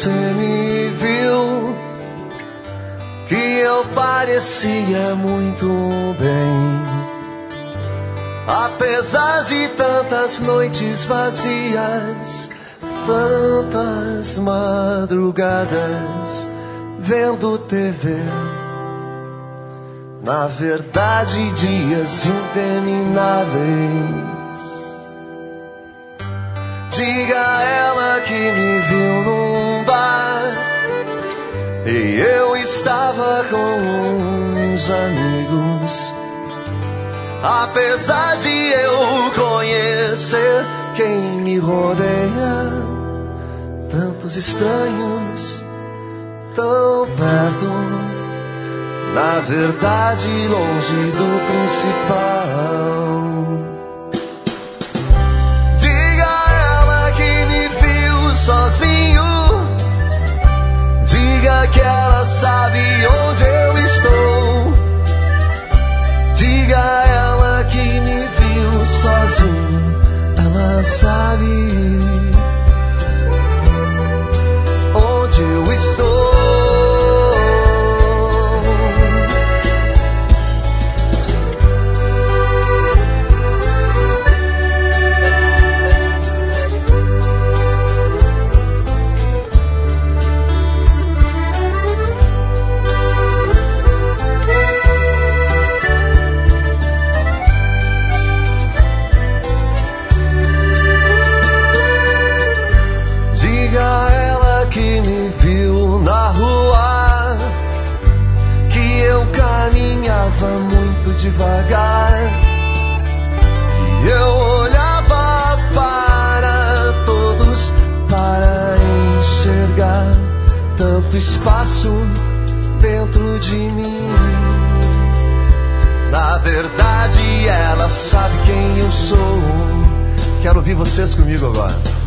você me viu, que eu parecia muito bem. Apesar de tantas noites vazias, tantas madrugadas vendo TV, na verdade dias intermináveis. Diga a ela que me viu num bar e eu estava com uns amigos. Apesar de eu conhecer quem me rodeia, tantos estranhos tão perto, na verdade longe do principal. Diga a ela que me viu sozinho, diga que ela sabe onde eu estou. Diga a ela que me viu sozinho, ela sabe onde eu estou. Que me viu na rua, que eu caminhava muito devagar, e eu olhava para todos para enxergar tanto espaço dentro de mim. Na verdade ela sabe quem eu sou. Quero ouvir vocês comigo agora.